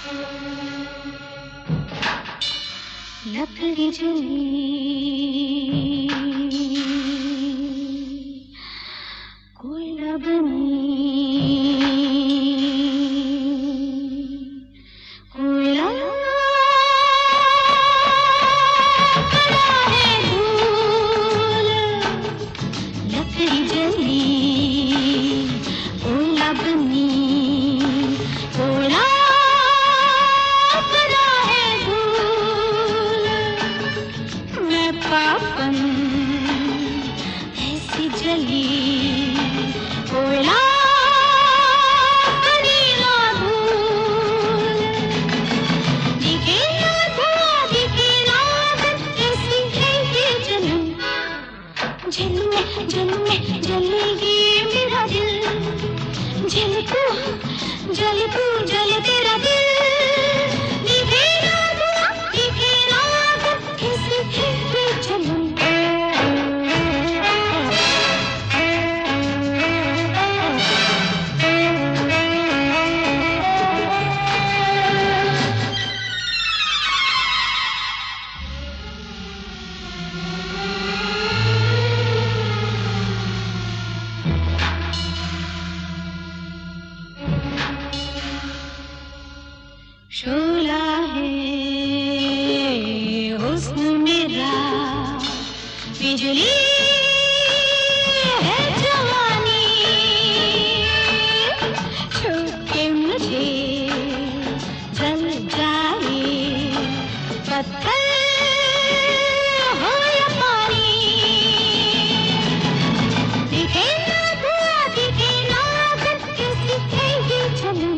लकड़ी जली कोयला बनी, कोयला बना है धूल। लकड़ी जली कोयला बनी, कोयला बना है धूल। मैं पापन ऐसी जली कोयला बनी ना धूल। दिखे ना धुआं दिखे ना आग, ऐसी है ये जलन। जल में जलेगी मेरा दिल। जल तू जल तेरा दिल। दिखे ना धुआं दिखे ना आग, ऐसी है ये जलन। शोला है हुस्न मेरा, बिजली है जवानी। छू के मुझे जल जाए पत्थर हो या पानी। दिखे ना धुआं दिखे ना आग, कैसी है ये जलन।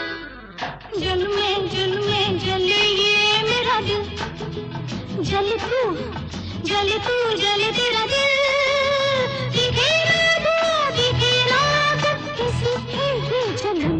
जल में जले ये मेरा दिल। जल तू जल तेरा दिल। दिखे ना धुआं दिखे ना आग, कैसी है ये जलन।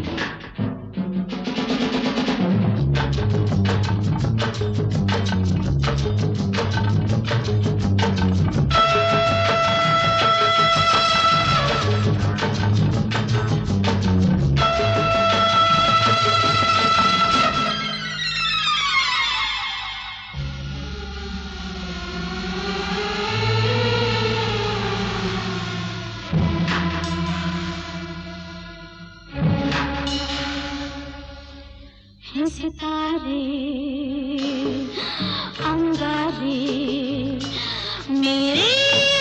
सितारे अंगारे मेरे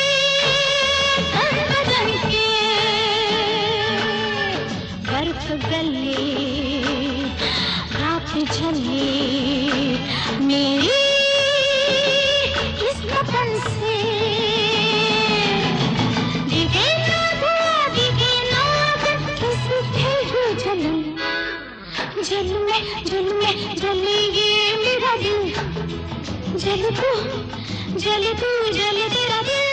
बदन के, बर्फ गले रात झले मेरी इस बदन से। दिखे ना धुआं दिखे ना आग, कैसी है ये जलन। जल में जलेगी मेरा दिल। जल तू जल तेरा दिल।